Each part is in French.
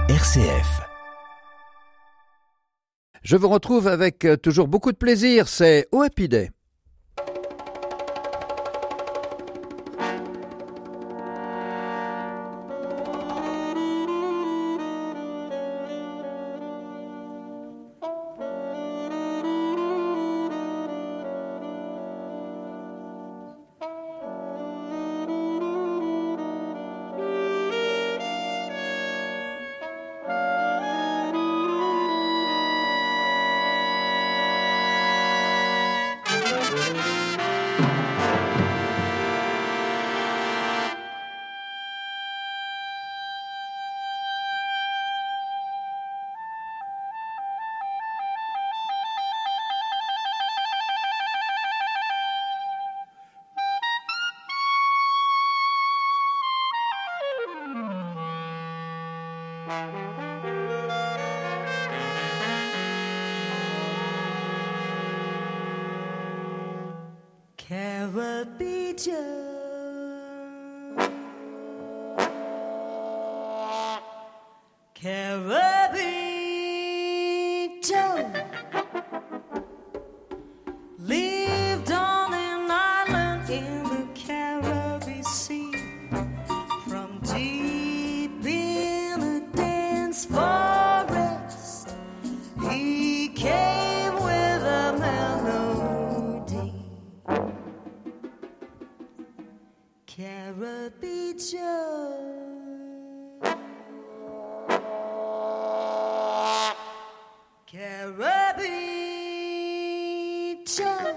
RCF. Je vous retrouve avec toujours beaucoup de plaisir, c'est Oh Happy Day. Lived on an island in the Caribbean Sea. From deep in a dense forest, he came with a melody. Caribbean Joe. Caribbean Joe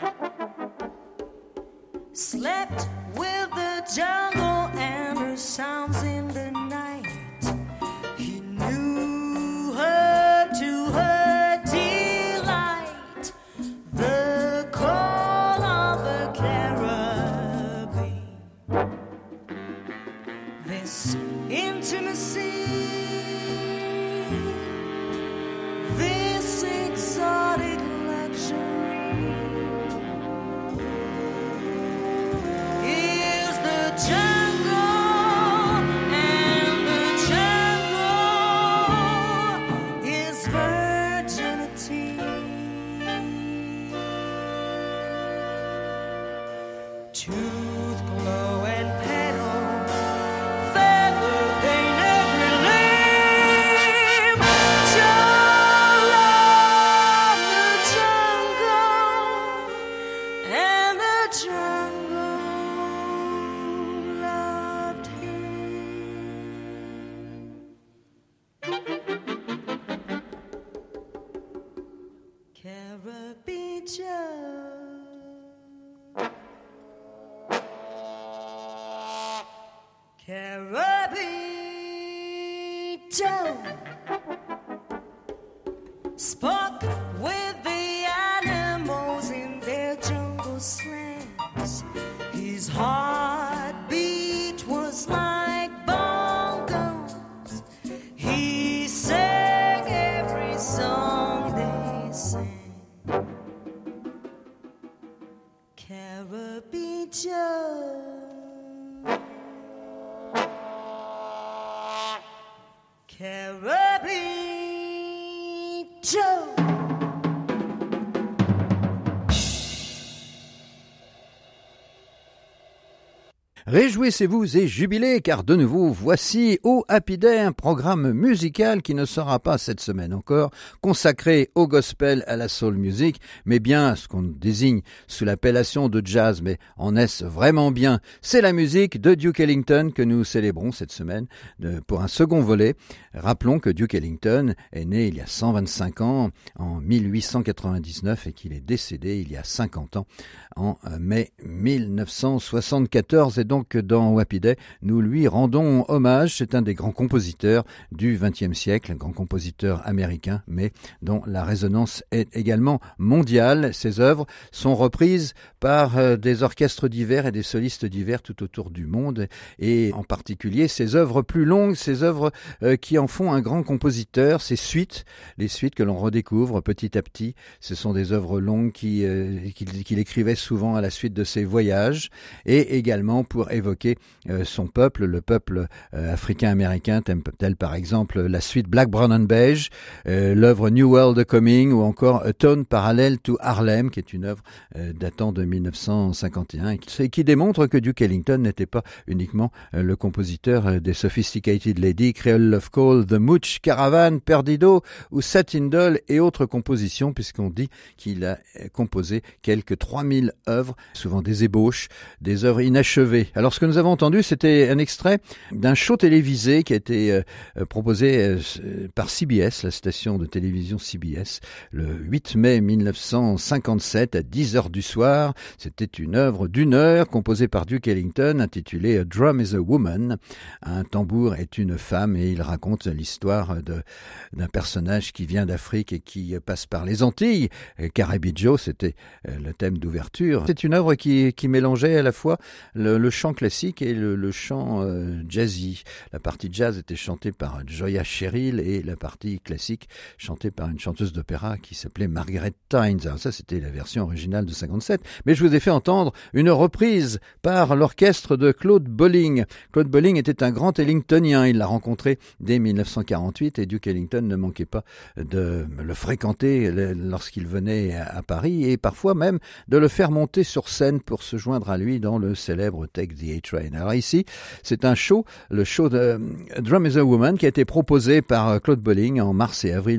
slept with the jungle and her sounds in the night. He knew her to her delight, the call of the Caribbean. This intimacy, this exotic luxury is the jungle, and the jungle is virginity. Tooth, glow, and petal, feather, vein, every limb. Joe loved the jungle, and the jungle loved him. Caribbean Joe. Caribbean Joe spoke with the animals in their jungle slangs. His heartbeat was like bongos. He sang every song they sang. Caribbean Joe. Caribbean Joe. Réjouissez-vous et jubilez, car de nouveau, voici Oh Happy Day, un programme musical qui ne sera pas cette semaine encore consacré au gospel, à la soul music, mais bien ce qu'on désigne sous l'appellation de jazz, mais en est-ce vraiment bien? C'est la musique de Duke Ellington que nous célébrons cette semaine pour un second volet. Rappelons que Duke Ellington est né il y a 125 ans, en 1899, et qu'il est décédé il y a 50 ans, en mai 1974, et donc dans Happy Day, nous lui rendons hommage. C'est un des grands compositeurs du XXe siècle, un grand compositeur américain, mais dont la résonance est également mondiale. Ses œuvres sont reprises par des orchestres divers et des solistes divers tout autour du monde, et en particulier ses œuvres plus longues, ses œuvres qui en font un grand compositeur, ses suites, les suites que l'on redécouvre petit à petit. Ce sont des œuvres longues qu'il écrivait souvent à la suite de ses voyages, et également pour pour évoquer son peuple, le peuple africain-américain, tel par exemple la suite Black, Brown and Beige, l'œuvre New World Coming ou encore A Tone Parallel to Harlem, qui est une œuvre datant de 1951 et qui démontre que Duke Ellington n'était pas uniquement le compositeur des Sophisticated Lady, Creole Love Call, The Mooch, Caravan, Perdido ou Satin Doll et autres compositions, puisqu'on dit qu'il a composé quelques 3000 œuvres, souvent des ébauches, des œuvres inachevées. Alors ce que nous avons entendu, c'était un extrait d'un show télévisé qui a été proposé par CBS, la station de télévision CBS, le 8 mai 1957 à 10h du soir. C'était une œuvre d'1 heure composée par Duke Ellington intitulée A Drum is a Woman. Un tambour est une femme, et il raconte l'histoire d'un personnage qui vient d'Afrique et qui passe par les Antilles. Caribbean Joe, c'était le thème d'ouverture. C'est une œuvre qui mélangeait à la fois le chant classique et le chant jazzy. La partie jazz était chantée par Joya Sherrill et la partie classique chantée par une chanteuse d'opéra qui s'appelait Margaret Tynes. Alors ça, c'était la version originale de 57. Mais je vous ai fait entendre une reprise par l'orchestre de Claude Bolling. Claude Bolling était un grand Ellingtonien. Il l'a rencontré dès 1948 et Duke Ellington ne manquait pas de le fréquenter lorsqu'il venait à Paris et parfois même de le faire monter sur scène pour se joindre à lui dans le célèbre Take the A-Train. Alors ici, c'est un show, le show de Drum is a Woman, qui a été proposé par Claude Bolling en mars et avril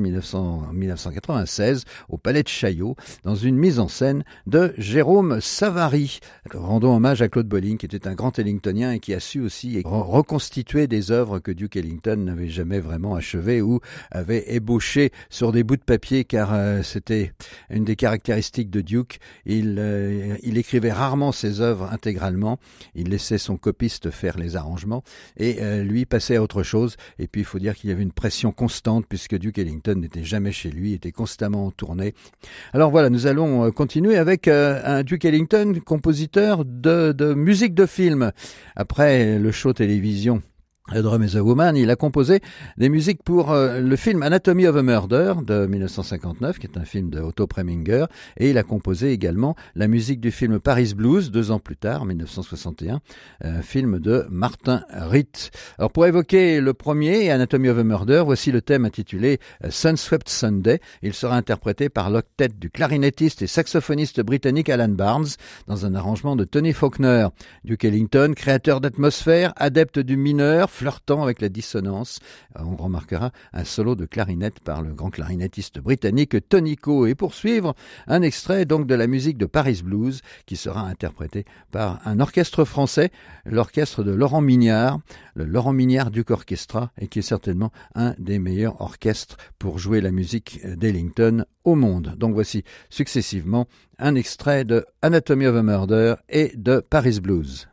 1996 au Palais de Chaillot dans une mise en scène de Jérôme Savary. Rendons hommage à Claude Bolling, qui était un grand Ellingtonien et qui a su aussi reconstituer des œuvres que Duke Ellington n'avait jamais vraiment achevées ou avait ébauché sur des bouts de papier, car c'était une des caractéristiques de Duke. Il écrivait rarement ses œuvres intégralement, il laissait son copiste faire les arrangements et lui passait à autre chose. Et puis il faut dire qu'il y avait une pression constante puisque Duke Ellington n'était jamais chez lui, était constamment en tournée. Alors voilà, nous allons continuer avec un Duke Ellington, compositeur de musique de film. Après le show télévision A Drum is a Woman, il a composé des musiques pour le film Anatomy of a Murder de 1959, qui est un film de Otto Preminger, et il a composé également la musique du film Paris Blues, 2 ans plus tard, 1961, un film de Martin Ritt. Alors pour évoquer le premier, Anatomy of a Murder, voici le thème intitulé Sunswept Sunday. Il sera interprété par l'octet du clarinettiste et saxophoniste britannique Alan Barnes, dans un arrangement de Tony Faulkner. Duke Ellington, créateur d'atmosphère, adepte du mineur, flirtant avec la dissonance. On remarquera un solo de clarinette par le grand clarinettiste britannique Tony Coe. Et pour suivre, un extrait donc de la musique de Paris Blues qui sera interprété par un orchestre français, l'orchestre de Laurent Mignard, le Laurent Mignard Duke Orchestra, et qui est certainement un des meilleurs orchestres pour jouer la musique d'Ellington au monde. Donc voici successivement un extrait de Anatomy of a Murder et de Paris Blues.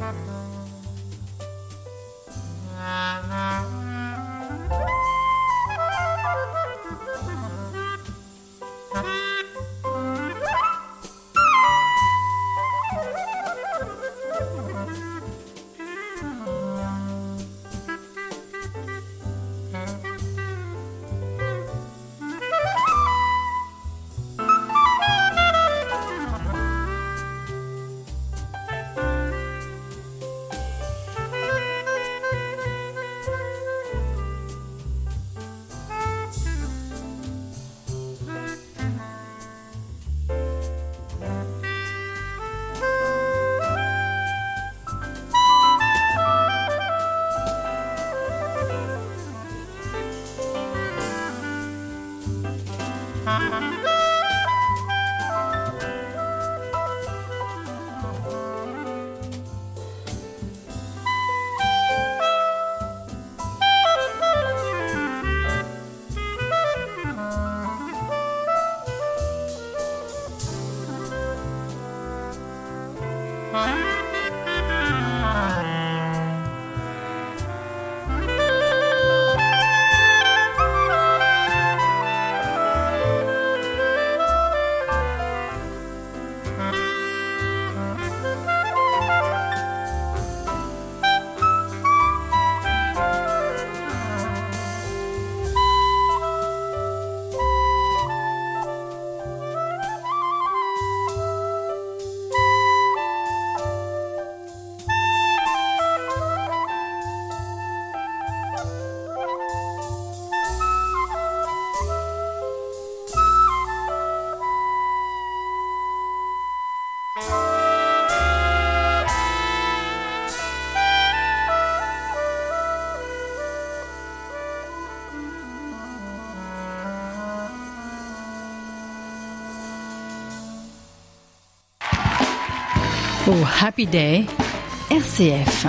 Au Happy Day, RCF.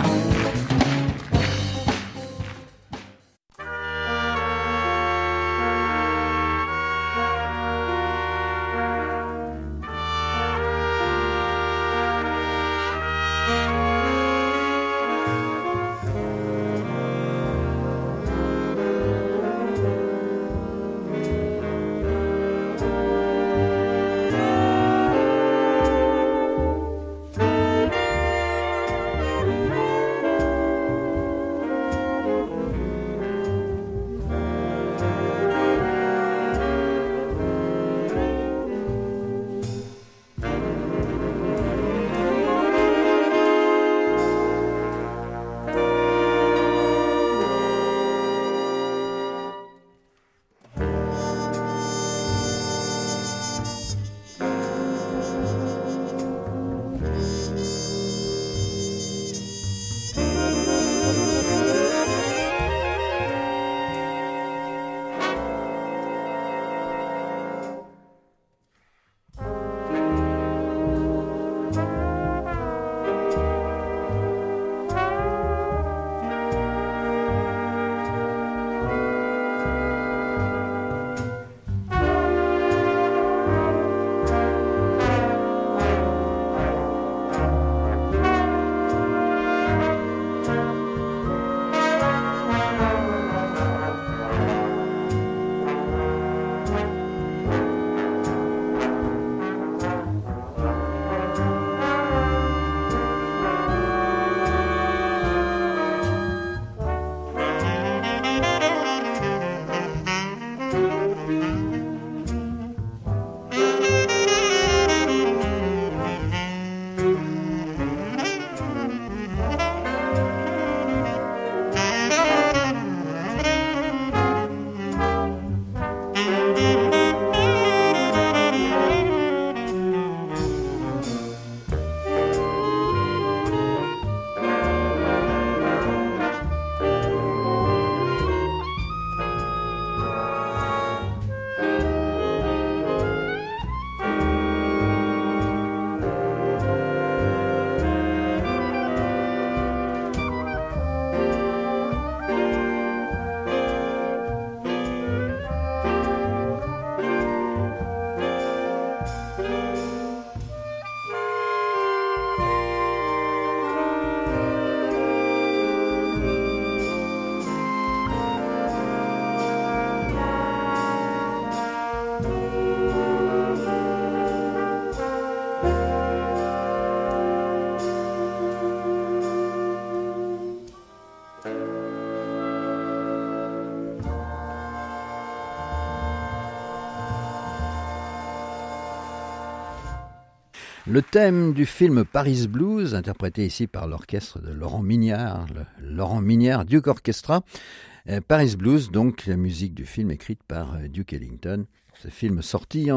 Le thème du film Paris Blues, interprété ici par l'orchestre de Laurent Mignard, le Laurent Mignard Duke Orchestra. Paris Blues, donc la musique du film écrite par Duke Ellington. Ce film sorti en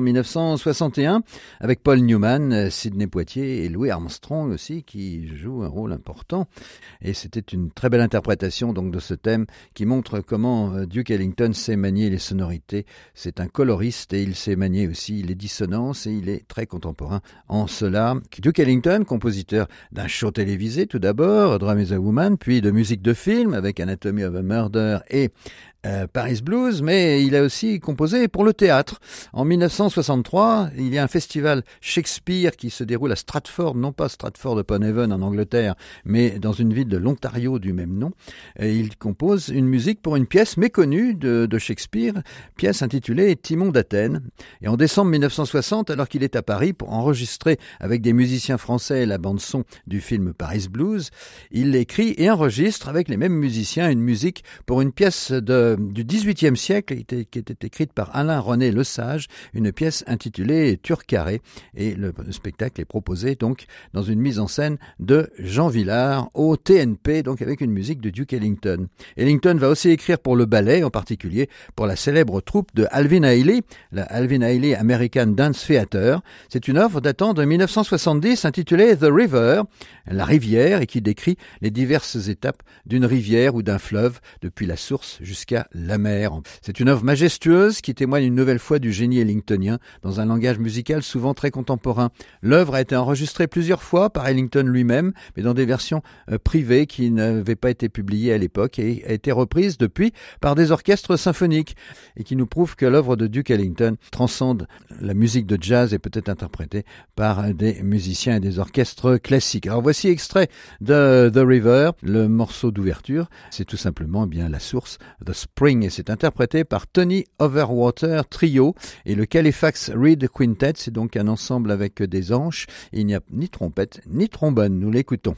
1961 avec Paul Newman, Sidney Poitier et Louis Armstrong aussi qui jouent un rôle important. Et c'était une très belle interprétation donc de ce thème qui montre comment Duke Ellington sait manier les sonorités. C'est un coloriste et il sait manier aussi les dissonances et il est très contemporain en cela. Duke Ellington, compositeur d'un show télévisé tout d'abord, Drum is a Woman, puis de musique de film avec Anatomy of a Murder et Paris Blues, mais il a aussi composé pour le théâtre. En 1963, il y a un festival Shakespeare qui se déroule à Stratford, non pas Stratford-upon-Avon en Angleterre, mais dans une ville de l'Ontario du même nom. Et il compose une musique pour une pièce méconnue de Shakespeare, pièce intitulée Timon d'Athènes. Et en décembre 1960, alors qu'il est à Paris pour enregistrer avec des musiciens français la bande-son du film Paris Blues, il écrit et enregistre avec les mêmes musiciens une musique pour une pièce du XVIIIe siècle qui était écrite par Alain-René Lesage, une pièce intitulée Turcaret. Et le spectacle est proposé donc dans une mise en scène de Jean Vilar au TNP, donc avec une musique de Duke Ellington. Ellington va aussi écrire pour le ballet, en particulier pour la célèbre troupe de Alvin Ailey, la Alvin Ailey American Dance Theatre. C'est une œuvre datant de 1970 intitulée The River, la rivière, et qui décrit les diverses étapes d'une rivière ou d'un fleuve, depuis la source jusqu'à la mer. C'est une œuvre majestueuse qui témoigne une nouvelle fois du génie ellingtonien dans un langage musical souvent très contemporain. L'œuvre a été enregistrée plusieurs fois par Ellington lui-même, mais dans des versions privées qui n'avaient pas été publiées à l'époque et a été reprise depuis par des orchestres symphoniques et qui nous prouve que l'œuvre de Duke Ellington transcende la musique de jazz et peut être interprétée par des musiciens et des orchestres classiques. Alors voici extrait de The River, le morceau d'ouverture, c'est tout simplement bien la source, The Spring, et c'est interprété par Tony Overwater Trio et le Califax Reed Quintet. C'est donc un ensemble avec des anches. Il n'y a ni trompette ni trombone. Nous l'écoutons.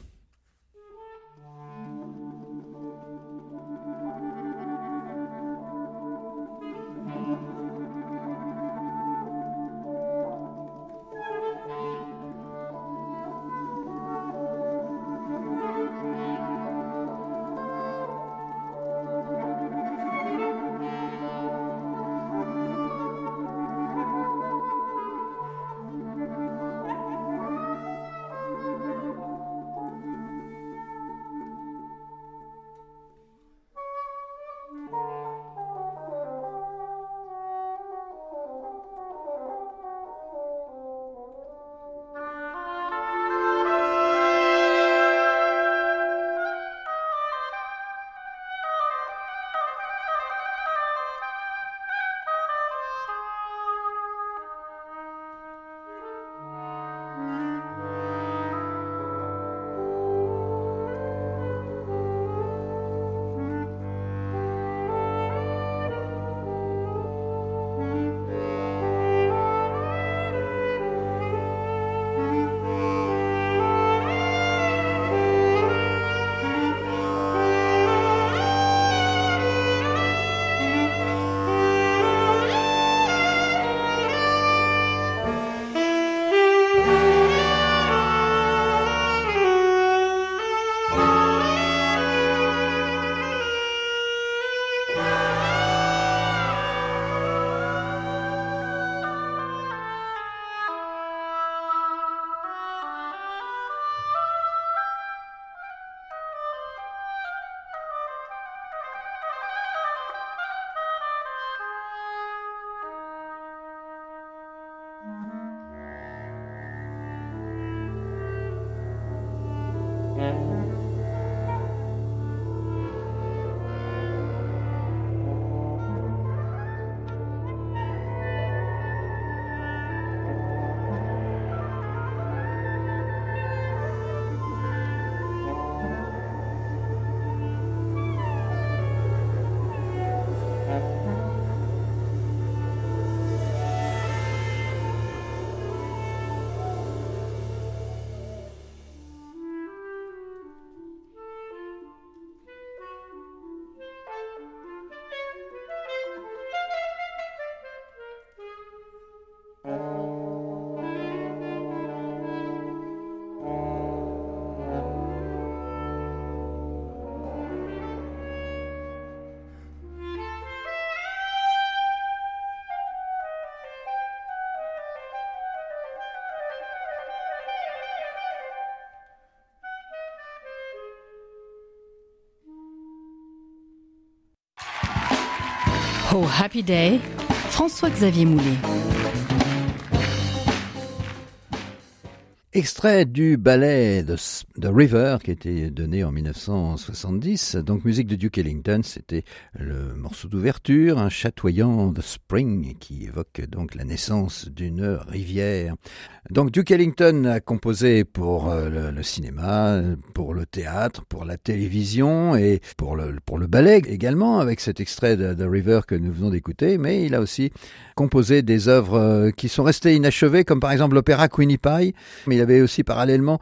Au Happy Day, François-Xavier Moulet. Extrait du ballet The River qui a été donné en 1970, donc musique de Duke Ellington, c'était le morceau d'ouverture, un chatoyant The Spring qui évoque donc la naissance d'une rivière. Donc Duke Ellington a composé pour le cinéma, pour le théâtre, pour la télévision et pour le ballet également avec cet extrait de The River que nous venons d'écouter, mais il a aussi composé des œuvres qui sont restées inachevées comme par exemple l'opéra Queenie Pie, mais il avait aussi parallèlement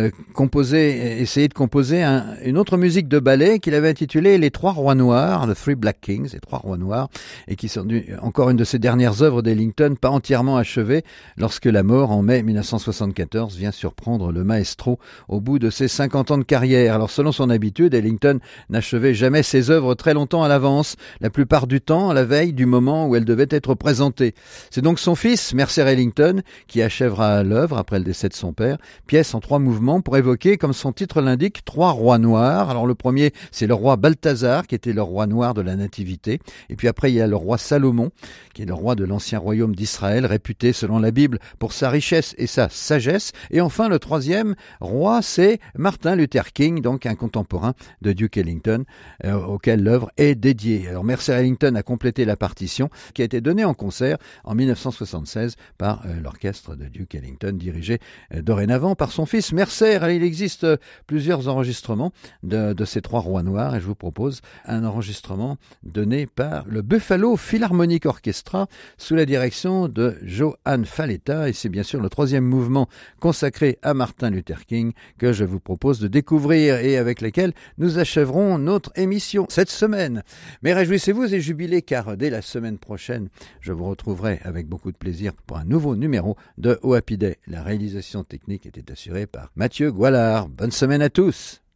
essayé de composer une autre musique de ballet qu'il avait intitulée Les Trois Rois Noirs, The Three Black Kings, les Trois Rois Noirs, et qui sont encore une de ses dernières œuvres d'Ellington, pas entièrement achevée, lorsque la mort en mai 1974 vient surprendre le maestro au bout de ses 50 ans de carrière. Alors selon son habitude, Ellington n'achevait jamais ses œuvres très longtemps à l'avance, la plupart du temps à la veille du moment où elles devaient être présentées. C'est donc son fils, Mercer Ellington, qui achèvera l'œuvre après le décès de son père, pièce en 3 mouvements pour évoquer, comme son titre l'indique, 3 rois noirs. Alors le premier, c'est le roi Balthazar, qui était le roi noir de la Nativité. Et puis après, il y a le roi Salomon, qui est le roi de l'ancien royaume d'Israël, réputé selon la Bible pour sa richesse et sa sagesse. Et enfin, le troisième roi, c'est Martin Luther King, donc un contemporain de Duke Ellington, auquel l'œuvre est dédiée. Alors Mercer Ellington a complété la partition, qui a été donnée en concert en 1976 par l'orchestre de Duke Ellington, dirigé dorénavant par son fils Mercer. Il existe plusieurs enregistrements de ces 3 rois noirs et je vous propose un enregistrement donné par le Buffalo Philharmonic Orchestra sous la direction de Johann Falletta, et c'est bien sûr le 3e mouvement consacré à Martin Luther King que je vous propose de découvrir et avec lequel nous achèverons notre émission cette semaine. Mais réjouissez-vous et jubilez car dès la semaine prochaine, je vous retrouverai avec beaucoup de plaisir pour un nouveau numéro de Oh Happy Day. La réalisation technique était assurée par Mathieu Goualard. Bonne semaine à tous.